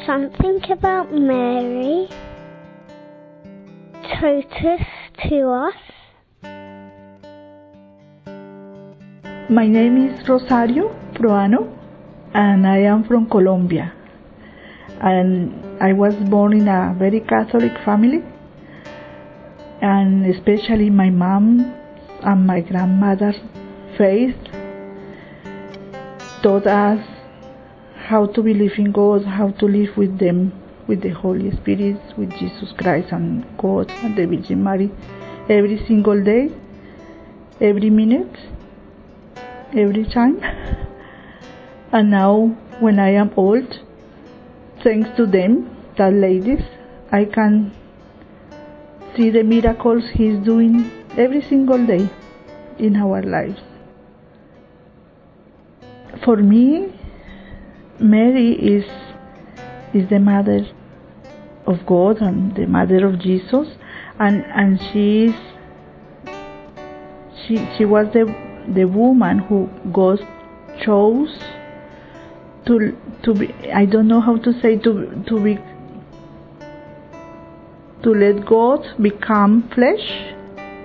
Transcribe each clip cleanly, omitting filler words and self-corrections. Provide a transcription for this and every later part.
Something about Mary taught us to us. My name is Rosario Proano, and I am from Colombia. And I was born in a very Catholic family, and especially my mom and my grandmother's faith taught us how to believe in God, how to live with them, with the Holy Spirit, with Jesus Christ and God and the Virgin Mary, every single day, every minute, every time. And now, when I am old, thanks to them, that ladies, I can see the miracles He's doing every single day in our lives. For me, Mary is the mother of God and the mother of Jesus, and she was the woman who God chose to be, I don't know how to say, to let God become flesh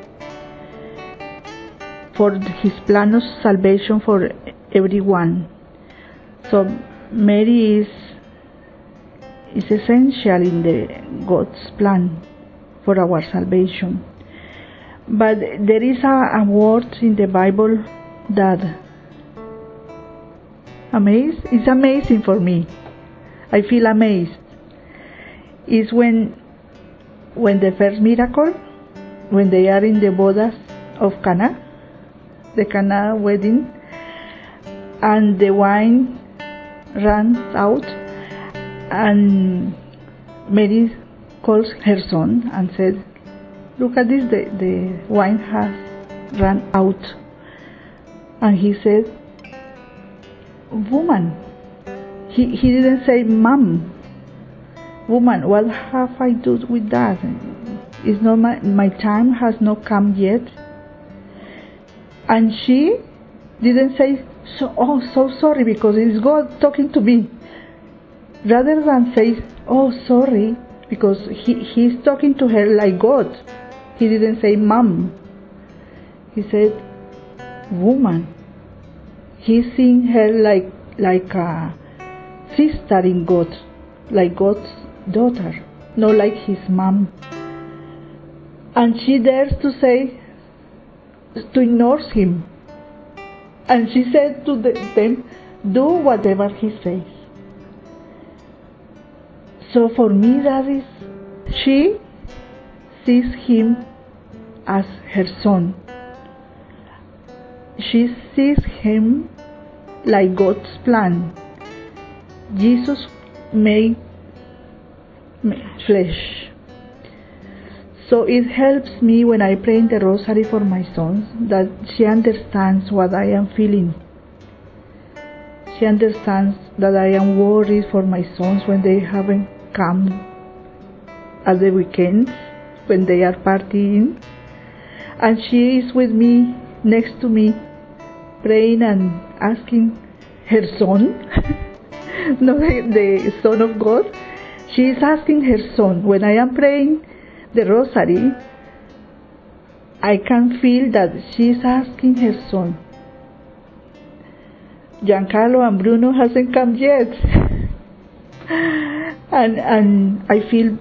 for His plan of salvation for everyone. So Mary is essential in the God's plan for our salvation. But there is a word in the Bible that it's amazing for me. I feel amazed. Is when the first miracle, when they are in the bodas of Cana, the Cana wedding, and the wine runs out, and Mary calls her son and said, "Look at this, the wine has run out." And he said, "Woman." He didn't say, "Mom." "Woman, what have I done with that? It's not my time has not come yet." And she didn't say, so sorry, because it's God talking to me. Rather than say, "Oh, sorry," because he's talking to her like God. He didn't say, "Mom." He said, "Woman." He's seeing her like a sister in God, like God's daughter, not like his mom. And she dares to say, to ignore him. And she said to them, "Do whatever he says." So for me, that is, she sees him as her son. She sees him like God's plan. Jesus made flesh. So it helps me when I pray in the rosary for my sons, that she understands what I am feeling. She understands that I am worried for my sons when they haven't come at the weekends, when they are partying. And she is with me, next to me, praying and asking her son, not the Son of God. She is asking her son. When I am praying the rosary, I can feel that she is asking her son. Giancarlo and Bruno hasn't come yet. and I feel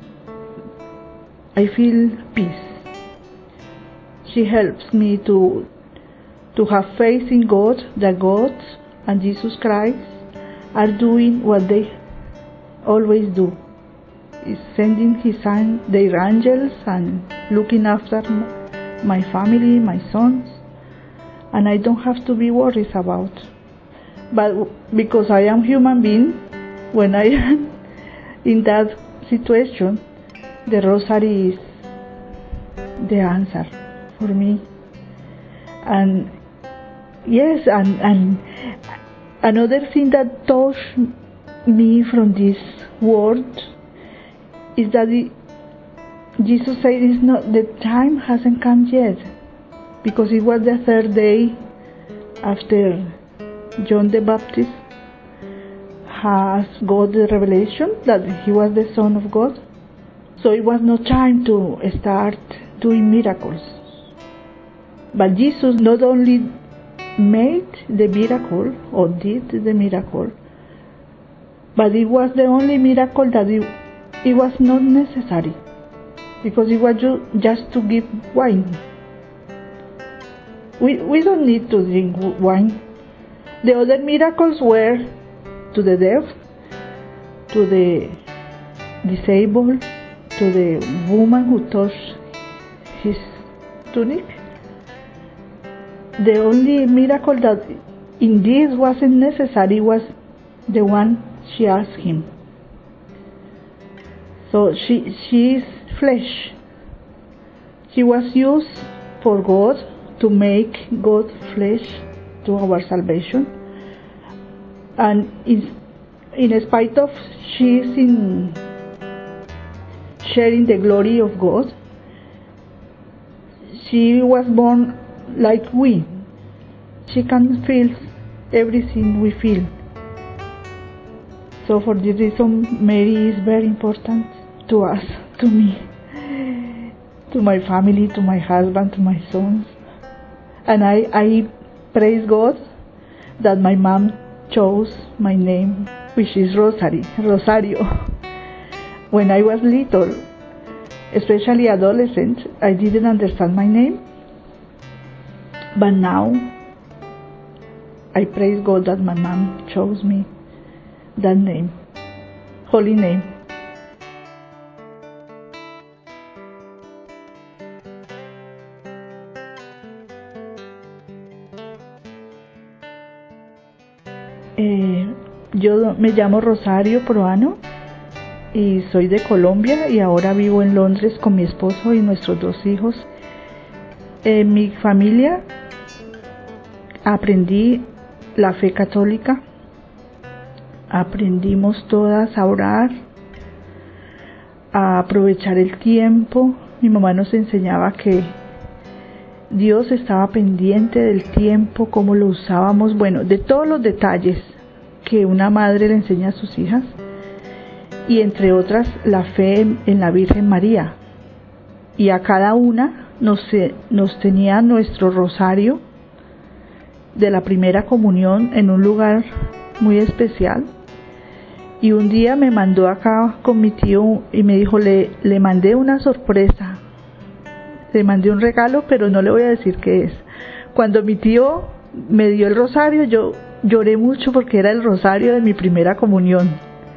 peace. She helps me to have faith in God, that God and Jesus Christ are doing what they always do, is sending their angels and looking after my family, my sons, and I don't have to be worried about. But because I am human being, when I am in that situation, the rosary is the answer for me. And yes, and another thing that touched me from this word is that Jesus said the time hasn't come yet, because it was the third day after John the Baptist has got the revelation that he was the Son of God. So it was no time to start doing miracles. But Jesus not only made the miracle or did the miracle, but it was the only miracle that it was not necessary, because it was just to give wine. We don't need to drink wine. The other miracles were to the deaf, to the disabled, to the woman who touched his tunic. The only miracle that indeed wasn't necessary was the one she asked him. So she is flesh. She was used for God to make God flesh to our salvation. And in spite of she is in sharing the glory of God, she was born like we. She can feel everything we feel. So for this reason, Mary is very important to us, to me, to my family, to my husband, to my sons. And I praise God that my mom chose my name, which is Rosario. When I was little, especially adolescent, I didn't understand my name. But now, I praise God that my mom chose me that name, holy name. Yo me llamo Rosario Proano y soy de Colombia y ahora vivo en Londres con mi esposo y nuestros 2 hijos. En mi familia aprendí la fe católica, aprendimos todas a orar, a aprovechar el tiempo. Mi mamá nos enseñaba que Dios estaba pendiente del tiempo, cómo lo usábamos, bueno, de todos los detalles que una madre le enseña a sus hijas, y entre otras la fe en la Virgen María. Y a cada una nos tenía nuestro rosario de la primera comunión en un lugar muy especial. Y un día me mandó acá con mi tío y me dijo, le mandé una sorpresa, le mandé un regalo, pero no le voy a decir qué es. Cuando mi tío me dio el rosario, yo lloré mucho porque era el rosario de mi primera comunión.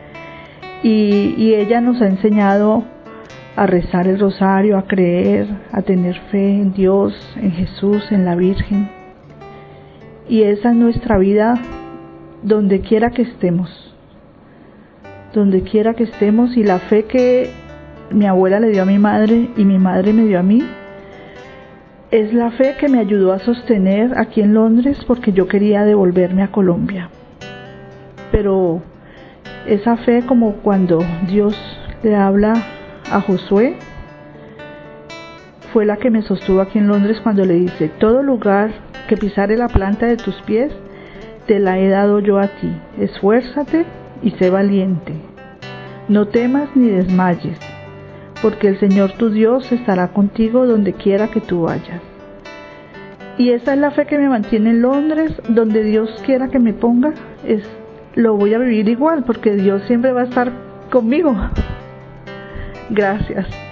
Y ella nos ha enseñado a rezar el rosario, a creer, a tener fe en Dios, en Jesús, en la Virgen. Y esa es nuestra vida donde quiera que estemos. Donde quiera que estemos, y la fe que mi abuela le dio a mi madre y mi madre me dio a mí, es la fe que me ayudó a sostener aquí en Londres, porque yo quería devolverme a Colombia. Pero esa fe, como cuando Dios le habla a Josué, fue la que me sostuvo aquí en Londres cuando le dice: todo lugar que pisare la planta de tus pies, te la he dado yo a ti. Esfuérzate y sé valiente. No temas ni desmayes, porque el Señor tu Dios estará contigo donde quiera que tú vayas. Y esa es la fe que me mantiene en Londres. Donde Dios quiera que me ponga, lo voy a vivir igual, porque Dios siempre va a estar conmigo. Gracias.